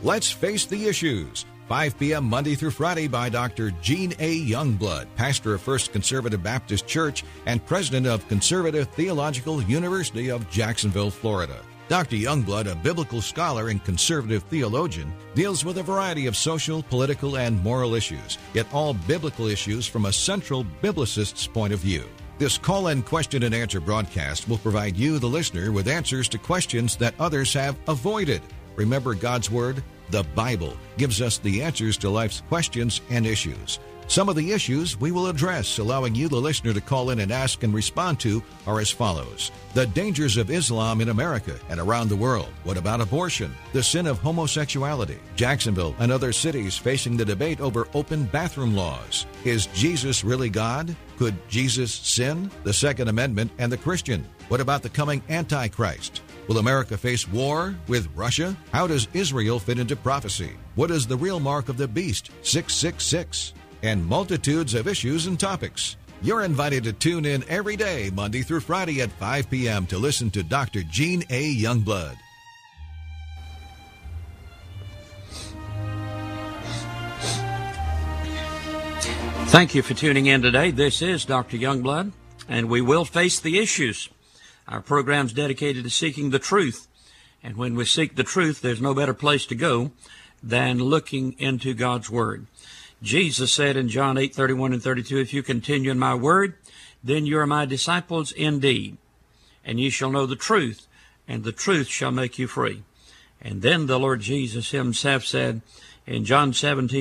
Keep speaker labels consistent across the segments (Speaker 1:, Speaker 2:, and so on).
Speaker 1: Let's Face the Issues. 5 p.m. Monday through Friday by Dr. Gene A. Youngblood, pastor of First Conservative Baptist Church and president of Conservative Theological University of Jacksonville, Florida. Dr. Youngblood, a biblical scholar and conservative theologian, deals with a variety of social, political, and moral issues, yet all biblical issues from a central biblicist's point of view. This call-in question and answer broadcast will provide you, the listener, with answers to questions that others have avoided. Remember, God's Word, the Bible, gives us the answers to life's questions and issues. Some of the issues we will address, allowing you, the listener, to call in and ask and respond to, are as follows. The dangers of Islam in America and around the world. What about abortion? The sin of homosexuality. Jacksonville and other cities facing the debate over open bathroom laws. Is Jesus really God? Could Jesus sin? The Second Amendment and the Christian. What about the coming Antichrist? Will America face war with Russia? How does Israel fit into prophecy? What is the real mark of the beast, 666? And multitudes of issues and topics. You're invited to tune in every day, Monday through Friday at 5 p.m. to listen to Dr. Gene A. Youngblood.
Speaker 2: Thank you for tuning in today. This is Dr. Youngblood, and we will face the issues. Our program is dedicated to seeking the truth, and when we seek the truth, there's no better place to go than looking into God's Word. Jesus said in John 8:31 and 32, if you continue in my word, then you are my disciples indeed, and ye shall know the truth, and the truth shall make you free. And then the Lord Jesus himself said in John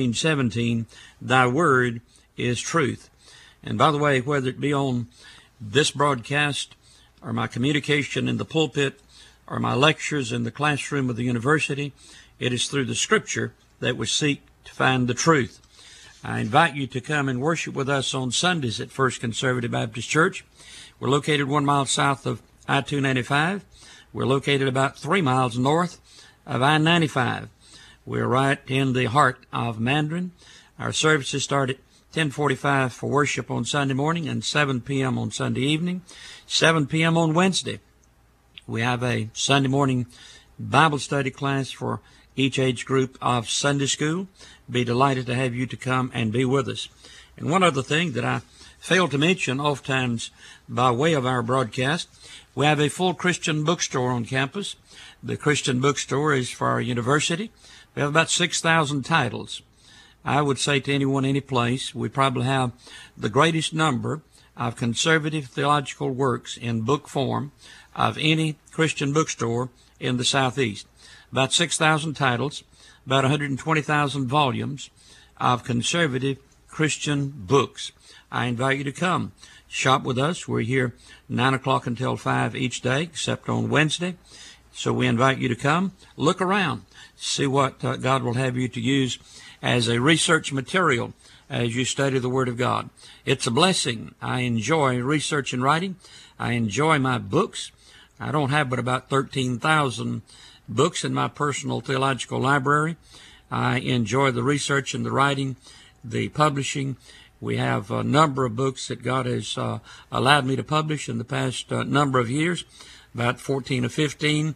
Speaker 2: 17:17, thy word is truth. And by the way, whether it be on this broadcast or my communication in the pulpit or my lectures in the classroom of the university, it is through the Scripture that we seek to find the truth. I invite you to come and worship with us on Sundays at First Conservative Baptist Church. We're located 1 mile south of I-295. We're located about 3 miles north of I-95. We're right in the heart of Mandarin. Our services start at 10:45 for worship on Sunday morning and 7 p.m. on Sunday evening, 7 p.m. on Wednesday. We have a Sunday morning Bible study class for each age group of Sunday school. Be delighted to have you to come and be with us. And one other thing that I fail to mention oftentimes by way of our broadcast, we have a full Christian bookstore on campus. The Christian bookstore is for our university. We have about 6,000 titles. I would say to anyone, any place, we probably have the greatest number of conservative theological works in book form of any Christian bookstore in the Southeast. About 6,000 titles, about 120,000 volumes of conservative Christian books. I invite you to come shop with us. We're here 9 o'clock until 5 each day, except on Wednesday. So we invite you to come, look around, see what God will have you to use as a research material as you study the Word of God. It's a blessing. I enjoy research and writing. I enjoy my books. I don't have but about 13,000 books in my personal theological library. I enjoy the research and the writing, the publishing. We have a number of books that God has allowed me to publish in the past number of years, about 14 or 15.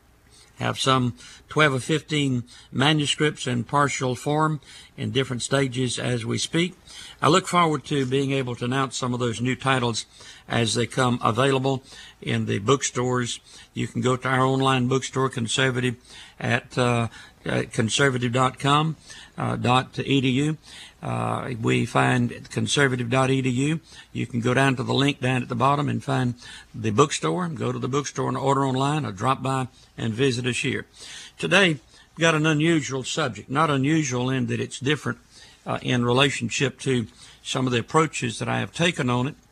Speaker 2: Have some 12 or 15 manuscripts in partial form in different stages as we speak. I look forward to being able to announce some of those new titles as they come available in the bookstores. You can go to our online bookstore, Conservative, at conservative.com, .edu. We find conservative.edu. You can go down to the link down at the bottom and find the bookstore. Go to the bookstore and order online, or drop by and visit us here. Today, we've got an unusual subject. Not unusual in that it's different in relationship to some of the approaches that I have taken on it.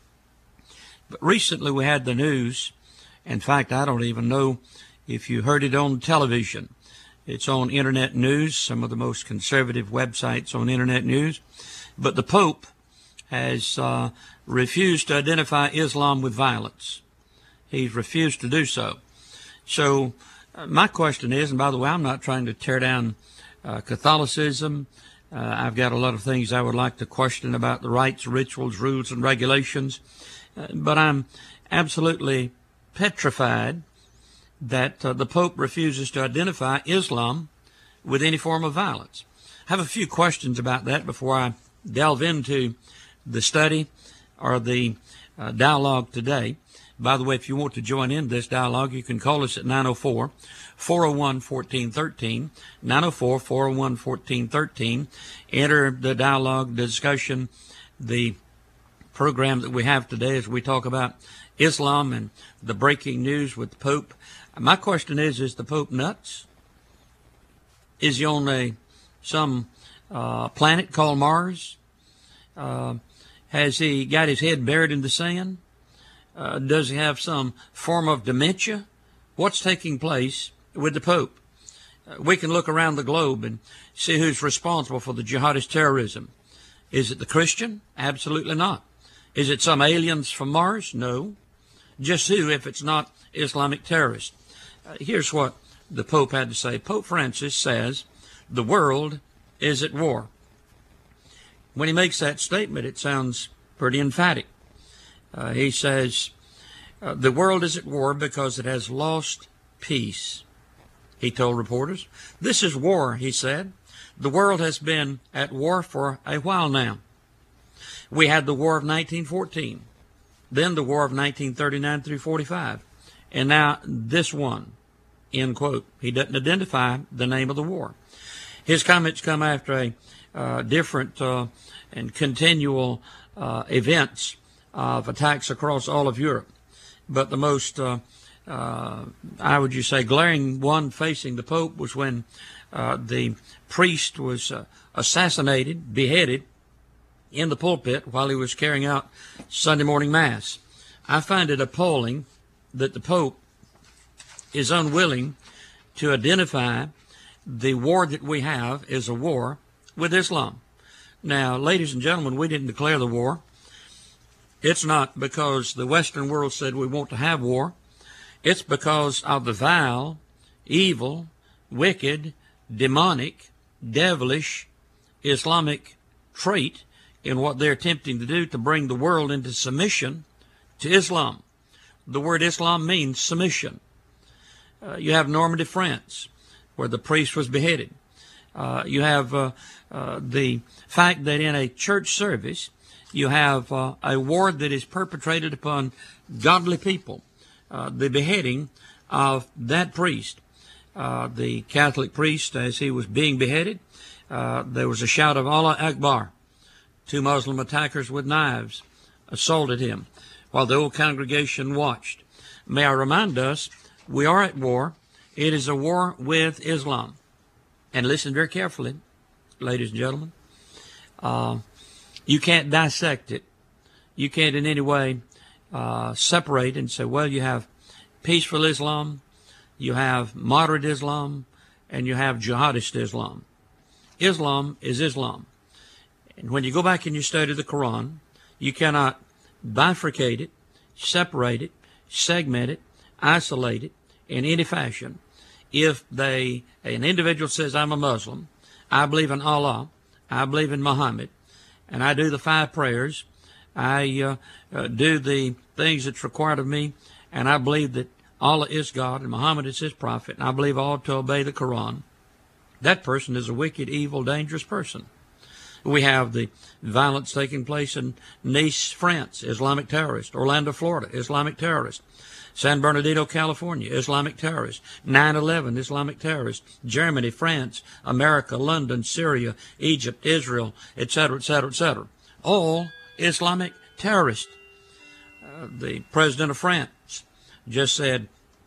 Speaker 2: But recently we had the news. In fact, I don't even know if you heard it on television. It's on Internet News, some of the most conservative websites on Internet News. But the Pope has refused to identify Islam with violence. He's refused to do so. So my question is, and by the way, I'm not trying to tear down Catholicism. I've got a lot of things I would like to question about the rites, rituals, rules, and regulations. But I'm absolutely petrified that the Pope refuses to identify Islam with any form of violence. I have a few questions about that before I delve into the study or the dialogue today. By the way, if you want to join in this dialogue, you can call us at 904-401-1413, 904-401-1413. Enter the dialogue, the discussion, the program that we have today as we talk about Islam and the breaking news with the Pope. My question is the Pope nuts? Is he on some planet called Mars? Has he got his head buried in the sand? Does he have some form of dementia? What's taking place with the Pope? We can look around the globe and see who's responsible for the jihadist terrorism. Is it the Christian? Absolutely not. Is it some aliens from Mars? No. Just who if it's not Islamic terrorists? Here's what the Pope had to say. Pope Francis says the world is at war. When he makes that statement, it sounds pretty emphatic. He says, the world is at war because it has lost peace, he told reporters. This is war, he said. The world has been at war for a while now. We had the War of 1914, then the War of 1939 through 45, and now this one, end quote. He doesn't identify the name of the war. His comments come after a different and continual events of attacks across all of Europe. But the most, glaring one facing the Pope was when the priest was assassinated, beheaded in the pulpit while he was carrying out Sunday morning Mass. I find it appalling that the Pope is unwilling to identify the war that we have is a war with Islam. Now, ladies and gentlemen, we didn't declare the war. It's not because the Western world said we want to have war. It's because of the vile, evil, wicked, demonic, devilish, Islamic trait in what they're attempting to do to bring the world into submission to Islam. The word Islam means submission. You have Normandy, France, where the priest was beheaded. You have the fact that in a church service, you have a war that is perpetrated upon godly people, the beheading of that priest. The Catholic priest, as he was being beheaded, there was a shout of Allah Akbar. 2 Muslim attackers with knives assaulted him while the whole congregation watched. May I remind us, we are at war. It is a war with Islam. And listen very carefully, ladies and gentlemen. You can't dissect it. You can't in any way separate and say, well, you have peaceful Islam, you have moderate Islam, and you have jihadist Islam. Islam is Islam. And when you go back and you study the Quran, you cannot bifurcate it, separate it, segment it, isolate it in any fashion. If an individual says, I'm a Muslim, I believe in Allah, I believe in Muhammad, and I do the 5 prayers, I do the things that's required of me, and I believe that Allah is God and Muhammad is his prophet, and I believe I ought to obey the Quran, that person is a wicked, evil, dangerous person. We have the violence taking place in Nice, France, Islamic terrorist. Orlando, Florida, Islamic terrorist. San Bernardino, California, Islamic terrorist. 9/11, Islamic terrorist. Germany, France, America, London, Syria, Egypt, Israel, etc., etc., etc. All Islamic terrorists. The president of France just said,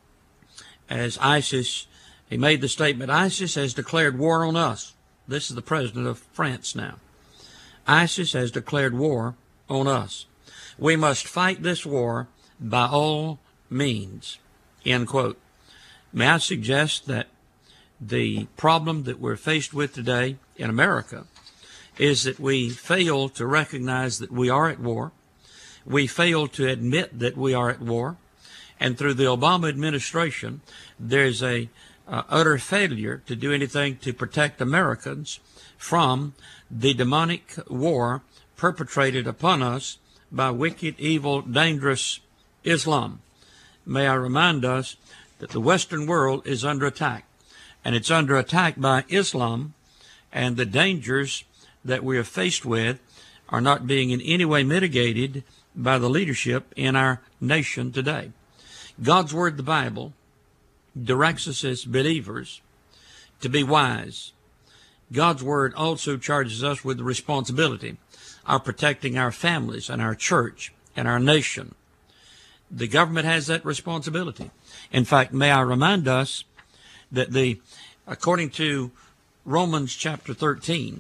Speaker 2: as ISIS, he made the statement, ISIS has declared war on us. This is the president of France now. ISIS has declared war on us. We must fight this war by all means, end quote. May I suggest that the problem that we're faced with today in America is that we fail to recognize that we are at war. We fail to admit that we are at war. And through the Obama administration, there's a utter failure to do anything to protect Americans from the demonic war perpetrated upon us by wicked, evil, dangerous Islam. May I remind us that the Western world is under attack. and it's under attack by Islam, and the dangers that we are faced with are not being in any way mitigated by the leadership in our nation today. God's Word, the Bible, directs us as believers to be wise. God's Word also charges us with the responsibility of protecting our families and our church and our nation. The government has that responsibility. In fact, may I remind us that according to Romans chapter 13,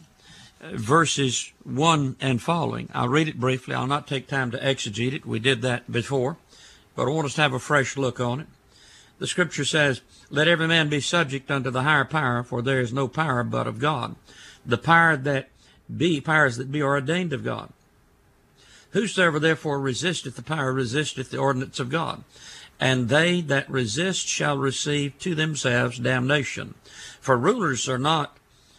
Speaker 2: verses 1 and following, I'll read it briefly. I'll not take time to exegete it. We did that before, but I want us to have a fresh look on it. The Scripture says, "Let every man be subject unto the higher power, for there is no power but of God. The powers that be are ordained of God. Whosoever therefore resisteth the power resisteth the ordinance of God. And they that resist shall receive to themselves damnation. For rulers are not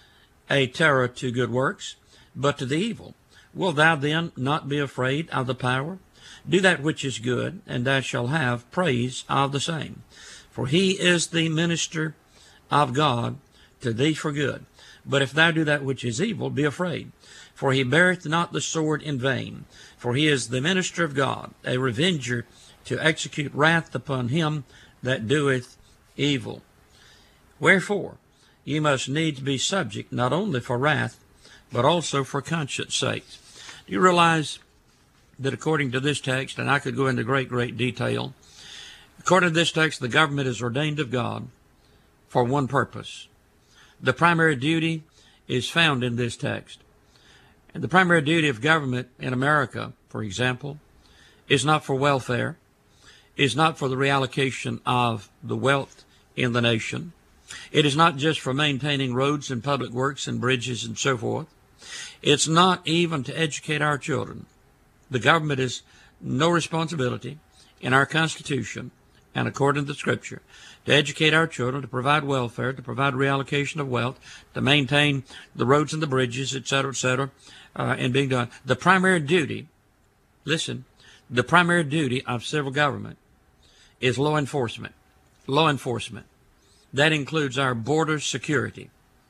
Speaker 2: a terror to good works, but to the evil. Wilt thou then not be afraid of the power? Do that which is good, and thou shalt have praise of the same. For he is the minister of God to thee for good. But if thou do that which is evil, be afraid. For he beareth not the sword in vain. For he is the minister of God, a revenger to execute wrath upon him that doeth evil. Wherefore, ye must needs be subject, not only for wrath, but also for conscience sake." Do you realize that according to this text, and I could go into great detail, according to this text, the government is ordained of God for one purpose. The primary duty is found in this text. And the primary duty of government in America, for example, is not for welfare, is not for the reallocation of the wealth in the nation. It is not just for maintaining roads and public works and bridges and so forth. It's not even to educate our children. The government has no responsibility in our Constitution and according to the Scripture to educate our children, to provide welfare, to provide reallocation of wealth, to maintain the roads and the bridges, etc., and being done. The primary duty, listen, the primary duty of civil government is law enforcement. Law enforcement. That includes our border security.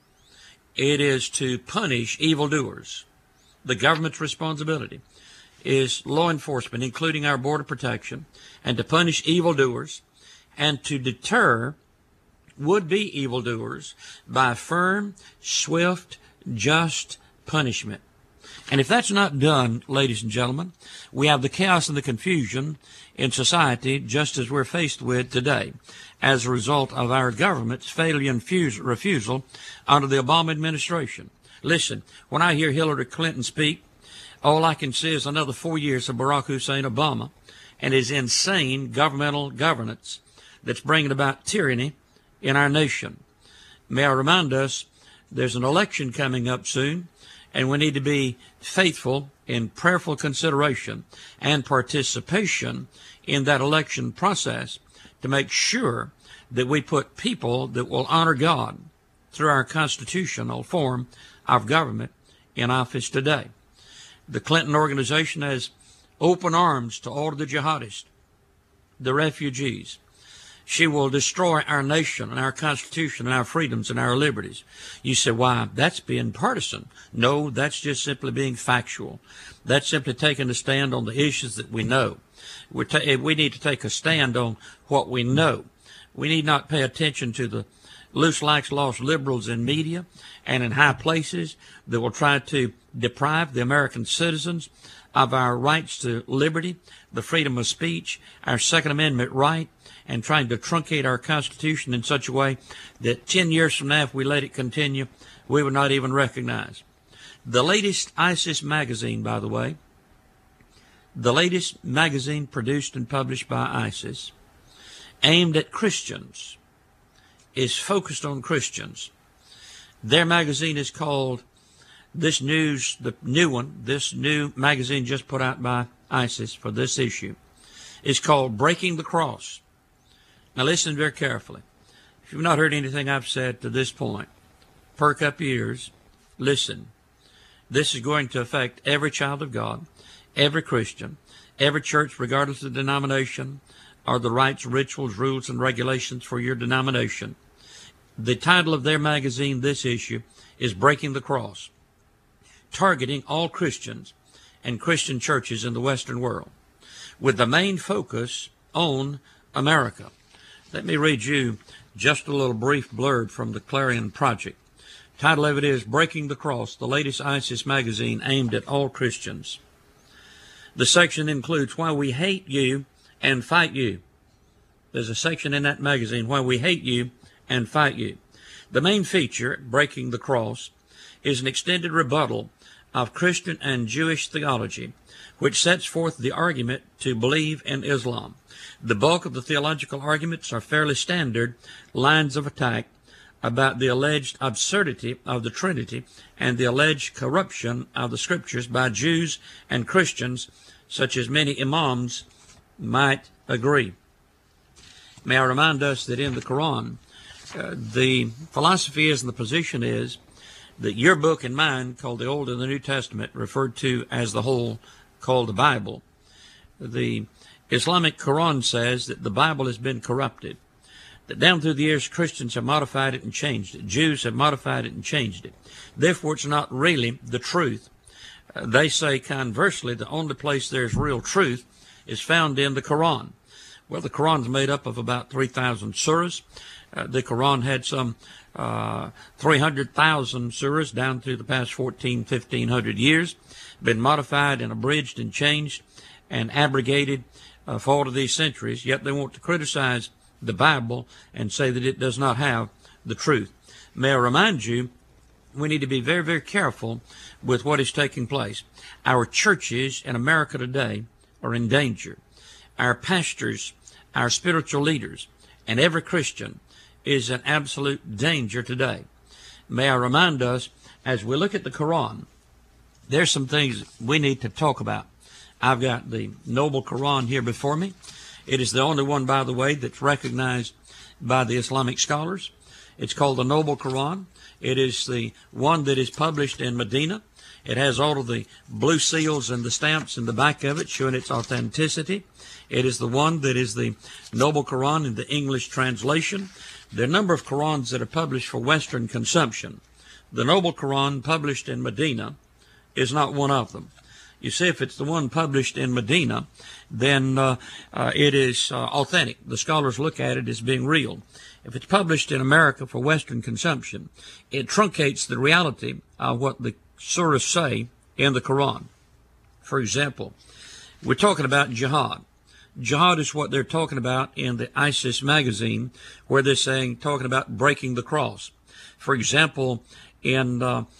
Speaker 2: It is to punish evildoers. The government's responsibility is law enforcement, including our border protection, and to punish evildoers and to deter would-be evildoers by firm, swift, just punishment. And if that's not done, ladies and gentlemen, we have the chaos and the confusion in society just as we're faced with today as a result of our government's failure and refusal under the Obama administration. Listen, when I hear Hillary Clinton speak, all I can see is another 4 years of Barack Hussein Obama and his insane governmental governance that's bringing about tyranny in our nation. May I remind us, there's an election coming up soon, and we need to be faithful in prayerful consideration and participation in that election process to make sure that we put people that will honor God through our constitutional form of government in office today. The Clinton organization has open arms to all of the jihadists, the refugees. She will destroy our nation and our Constitution and our freedoms and our liberties. You say, why, that's being partisan. No, that's just simply being factual. That's simply taking a stand on the issues that we know. We need to take a stand on what we know. We need not pay attention to the loose, lax, lost liberals in media and in high places that will try to deprive the American citizens of our rights to liberty, the freedom of speech, our Second Amendment right, and trying to truncate our Constitution in such a way that 10 years from now, if we let it continue, we would not even recognize. The latest ISIS magazine, by the way, the latest magazine produced and published by ISIS, aimed at Christians, is focused on Christians. Their magazine is called This News, the new one, this new magazine just put out by ISIS for this issue, is called Breaking the Cross. Now listen very carefully. If you've not heard anything I've said to this point, perk up your ears, listen. This is going to affect every child of God, every Christian, every church, regardless of the denomination, or the rites, rituals, rules, and regulations for your denomination. The title of their magazine, this issue, is Breaking the Cross, targeting all Christians and Christian churches in the Western world, with the main focus on America. Let me read you just a little brief blurb from the Clarion Project. Title of it is Breaking the Cross, the latest ISIS magazine aimed at all Christians. The section includes Why We Hate You and Fight You. There's a section in that magazine, Why We Hate You and Fight You. The main feature, Breaking the Cross, is an extended rebuttal of Christian and Jewish theology, which sets forth the argument to believe in Islam. The bulk of the theological arguments are fairly standard lines of attack about the alleged absurdity of the Trinity and the alleged corruption of the Scriptures by Jews and Christians, such as many imams might agree. May I remind us that in the Quran, the philosophy is and the position is that your book and mine, called the Old and the New Testament, referred to as the whole, called the Bible. The Islamic Quran says that the Bible has been corrupted, that down through the years Christians have modified it and changed it. Jews have modified it and changed it. Therefore, it's not really the truth. They say, conversely, the only place there's real truth is found in the Quran. Well, the Quran's made up of about 3,000 surahs. The Quran had some 300,000 surahs down through the past 1,500 years, been modified and abridged and changed and abrogated for all of these centuries, yet they want to criticize the Bible and say that it does not have the truth. May I remind you, we need to be very, very careful with what is taking place. Our churches in America today are in danger. Our pastors, our spiritual leaders, and every Christian is in absolute danger today. May I remind us, as we look at the Quran, there's some things we need to talk about. I've got the Noble Quran here before me. It is the only one, by the way, that's recognized by the Islamic scholars. It's called the Noble Quran. It is the one that is published in Medina. It has all of the blue seals and the stamps in the back of it showing its authenticity. It is the one that is the Noble Quran in the English translation. There are a number of Qurans that are published for Western consumption. The Noble Quran published in Medina is not one of them. You see, if it's the one published in Medina, then it is authentic. The scholars look at it as being real. If it's published in America for Western consumption, it truncates the reality of what the surahs say in the Quran. For example, we're talking about jihad. Jihad is what they're talking about in the ISIS magazine, where they're talking about breaking the cross. For example, in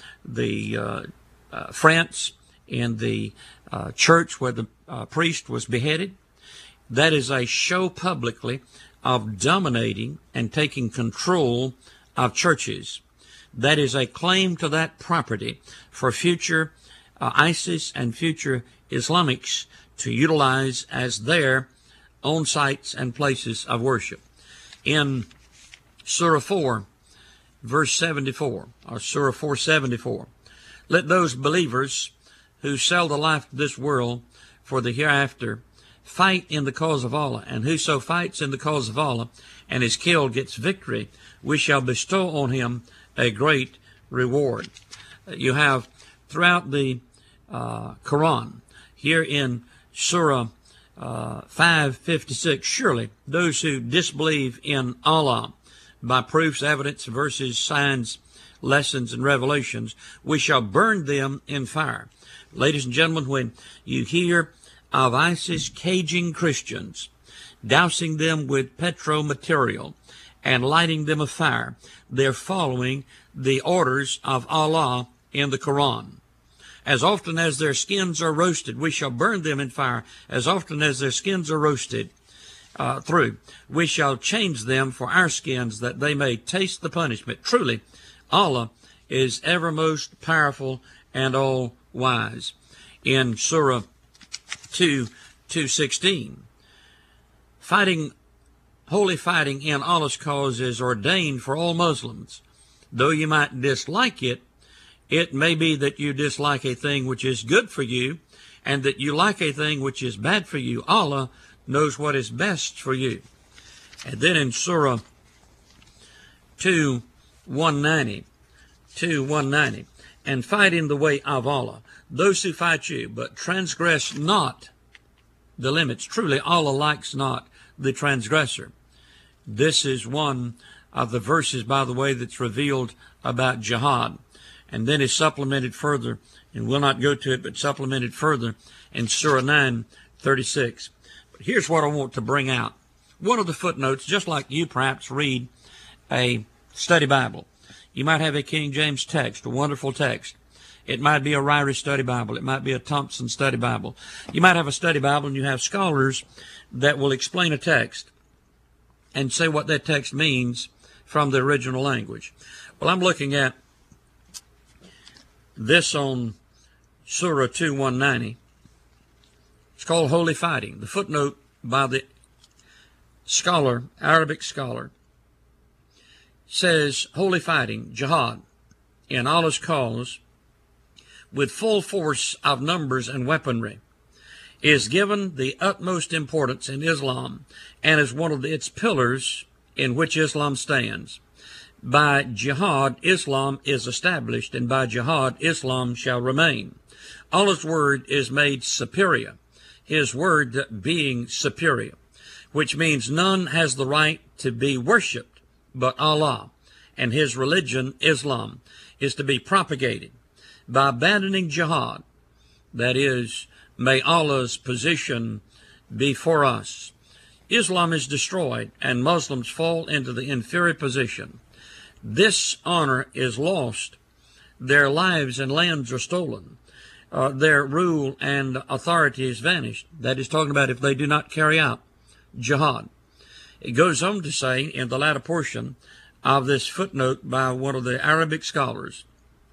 Speaker 2: France, in the church where the priest was beheaded, that is a show publicly of dominating and taking control of churches. That is a claim to that property for future ISIS and future Islamics to utilize as their own sites and places of worship. In Surah 4, verse 74, or Surah 474, let those believers who sell the life of this world for the hereafter fight in the cause of Allah, and whoso fights in the cause of Allah and is killed gets victory, we shall bestow on him a great reward. You have throughout the Quran, here in Surah 556, surely those who disbelieve in Allah by proofs, evidence, verses, signs, lessons, and revelations, we shall burn them in fire. Ladies and gentlemen, when you hear of ISIS caging Christians, dousing them with petromaterial, and lighting them afire, they're following the orders of Allah in the Quran. As often as their skins are roasted, we shall burn them in fire. As often as their skins are roasted through, we shall change them for our skins, that they may taste the punishment. Truly, Allah is ever most powerful and all wise. In Surah 2:16, holy fighting in Allah's cause is ordained for all Muslims. Though you might dislike it, it may be that you dislike a thing which is good for you, and that you like a thing which is bad for you. Allah knows what is best for you. And then in Surah 2:190, and fight in the way of Allah, those who fight you, but transgress not the limits. Truly, Allah likes not the transgressor. This is one of the verses, by the way, that's revealed about jihad, and then is supplemented further, and we'll not go to it, but supplemented further in Surah 9:36. But here's what I want to bring out. One of the footnotes, just like you perhaps read a study Bible. You might have a King James text, a wonderful text. It might be a Ryrie Study Bible. It might be a Thompson Study Bible. You might have a study Bible and you have scholars that will explain a text and say what that text means from the original language. Well, I'm looking at this on Surah 2:190. It's called Holy Fighting. The footnote by the scholar, Arabic scholar, says holy fighting, jihad, in Allah's cause, with full force of numbers and weaponry, is given the utmost importance in Islam and is one of its pillars in which Islam stands. By jihad, Islam is established, and by jihad, Islam shall remain. Allah's word is made superior, His word being superior, which means none has the right to be worshipped but Allah, and His religion, Islam, is to be propagated. By abandoning jihad, that is, may Allah's position be for us, Islam is destroyed and Muslims fall into the inferior position. This honor is lost. Their lives and lands are stolen. Their rule and authority is vanished. That is talking about if they do not carry out jihad. It goes on to say in the latter portion of this footnote by one of the Arabic scholars,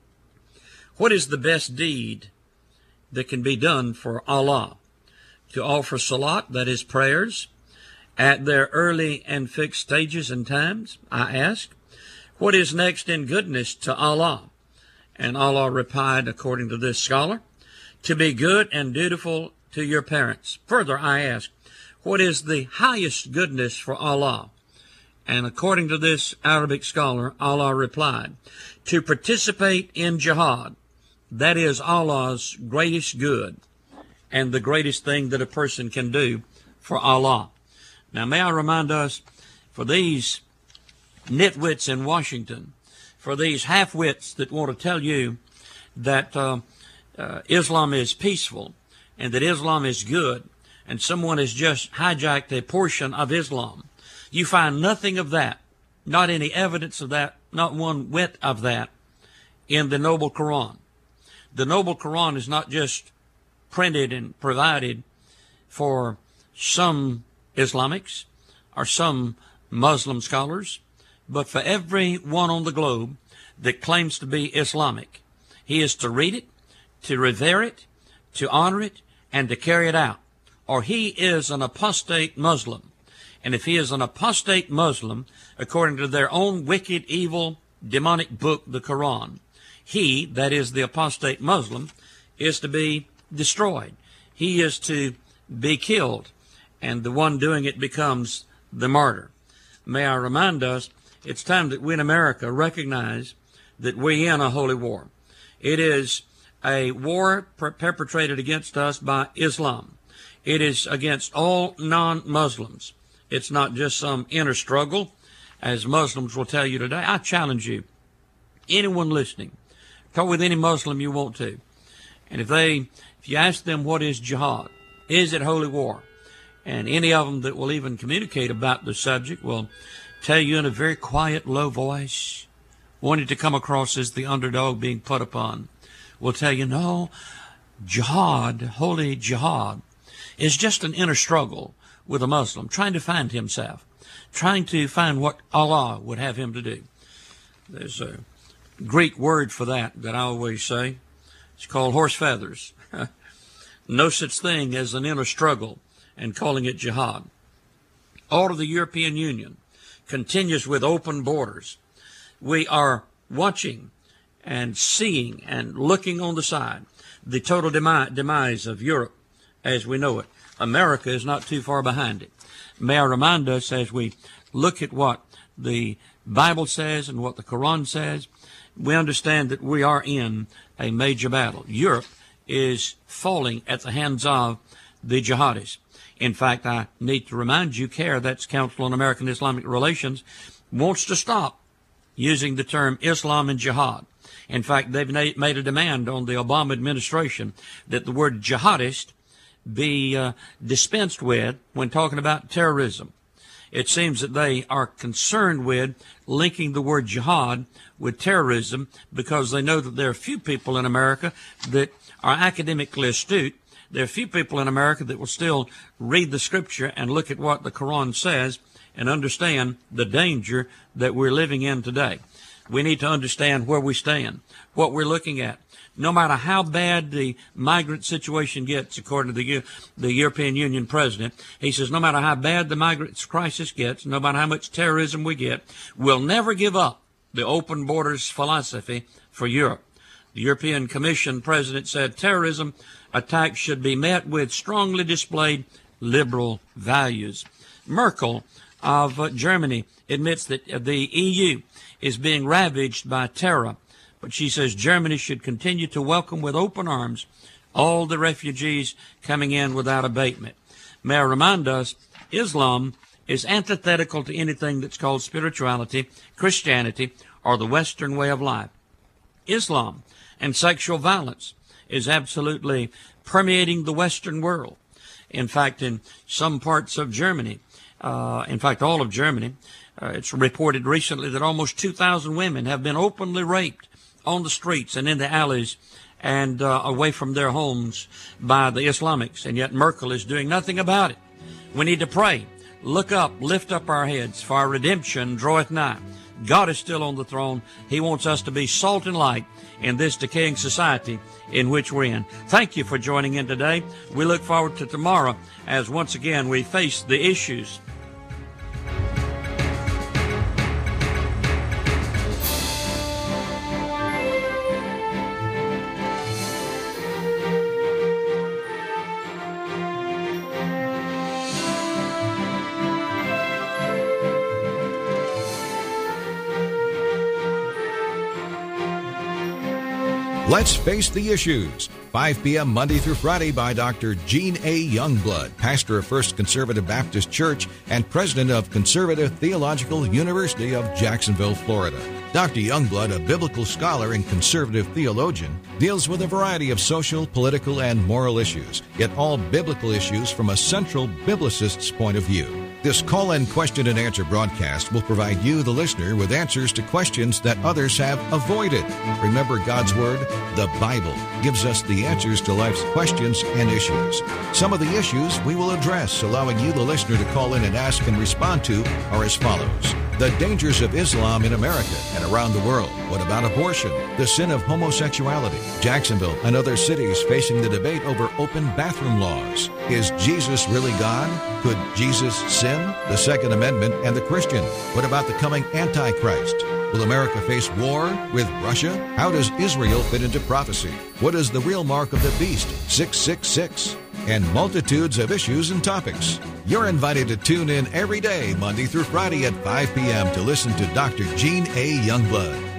Speaker 2: what is the best deed that can be done for Allah? To offer salat, that is prayers, at their early and fixed stages and times, I ask. What is next in goodness to Allah? And Allah replied, according to this scholar, to be good and dutiful to your parents. Further, I ask, what is the highest goodness for Allah? And according to this Arabic scholar, Allah replied, to participate in jihad. That is Allah's greatest good and the greatest thing that a person can do for Allah. Now, may I remind us, for these nitwits in Washington, for these half-wits that want to tell you that Islam is peaceful and that Islam is good, and someone has just hijacked a portion of Islam, you find nothing of that, not any evidence of that, not one whit of that in the Noble Quran. The Noble Quran is not just printed and provided for some Islamics or some Muslim scholars, but for everyone on the globe that claims to be Islamic. He is to read it, to revere it, to honor it, and to carry it out, or he is an apostate Muslim. And if he is an apostate Muslim, according to their own wicked, evil, demonic book, the Quran, he, that is the apostate Muslim, is to be destroyed. He is to be killed, and the one doing it becomes the martyr. May I remind us, it's time that we in America recognize that we're in a holy war. It is a war perpetrated against us by Islam. It is against all non-Muslims. It's not just some inner struggle, as Muslims will tell you today. I challenge you, anyone listening, talk with any Muslim you want to, and if you ask them what is jihad, is it holy war, and any of them that will even communicate about the subject will tell you in a very quiet, low voice, wanting to come across as the underdog being put upon, will tell you, no, jihad, holy jihad, is just an inner struggle with a Muslim, trying to find himself, trying to find what Allah would have him to do. There's a Greek word for that I always say. It's called horse feathers. No such thing as an inner struggle and calling it jihad. All of the European Union continues with open borders. We are watching and seeing and looking on the side the total demise of Europe as we know it. America is not too far behind it. May I remind us as we look at what the Bible says and what the Quran says, we understand that we are in a major battle. Europe is falling at the hands of the jihadis. In fact, I need to remind you, CAIR, that's Council on American Islamic Relations, wants to stop using the term Islam and jihad. In fact, they've made a demand on the Obama administration that the word jihadist be dispensed with when talking about terrorism. It seems that they are concerned with linking the word jihad with terrorism because they know that there are few people in America that are academically astute. There are few people in America that will still read the scripture and look at what the Quran says and understand the danger that we're living in today. We need to understand where we stand, what we're looking at. No matter how bad the migrant situation gets, according to the European Union president, he says no matter how bad the migrant crisis gets, no matter how much terrorism we get, we'll never give up the open borders philosophy for Europe. The European Commission president said terrorism attacks should be met with strongly displayed liberal values. Merkel of Germany admits that the EU is being ravaged by terror, but she says Germany should continue to welcome with open arms all the refugees coming in without abatement. May I remind us, Islam is antithetical to anything that's called spirituality, Christianity, or the Western way of life. Islam and sexual violence is absolutely permeating the Western world. In fact, in some parts of Germany, in fact, all of Germany, it's reported recently that almost 2,000 women have been openly raped on the streets and in the alleys and away from their homes by the Islamics, and yet Merkel is doing nothing about it. We need to pray, look up, lift up our heads, for our redemption draweth nigh. God is still on the throne. He wants us to be salt and light in this decaying society in which we're in. Thank you for joining in today. We look forward to tomorrow as once again we face the issues.
Speaker 1: Let's Face the Issues, 5 p.m. Monday through Friday by Dr. Gene A. Youngblood, pastor of First Conservative Baptist Church and president of Conservative Theological University of Jacksonville, Florida. Dr. Youngblood, a biblical scholar and conservative theologian, deals with a variety of social, political, and moral issues, yet all biblical issues from a central biblicist's point of view. This call-in question and answer broadcast will provide you, the listener, with answers to questions that others have avoided. Remember, God's Word, the Bible, gives us the answers to life's questions and issues. Some of the issues we will address, allowing you, the listener, to call in and ask and respond to, are as follows. The dangers of Islam in America and around the world. What about abortion? The sin of homosexuality. Jacksonville and other cities facing the debate over open bathroom laws. Is Jesus really God? Could Jesus sin? The Second Amendment and the Christian. What about the coming Antichrist? Will America face war with Russia? How does Israel fit into prophecy? What is the real mark of the beast? 666. And multitudes of issues and topics. You're invited to tune in every day, Monday through Friday at 5 p.m. to listen to Dr. Gene A. Youngblood.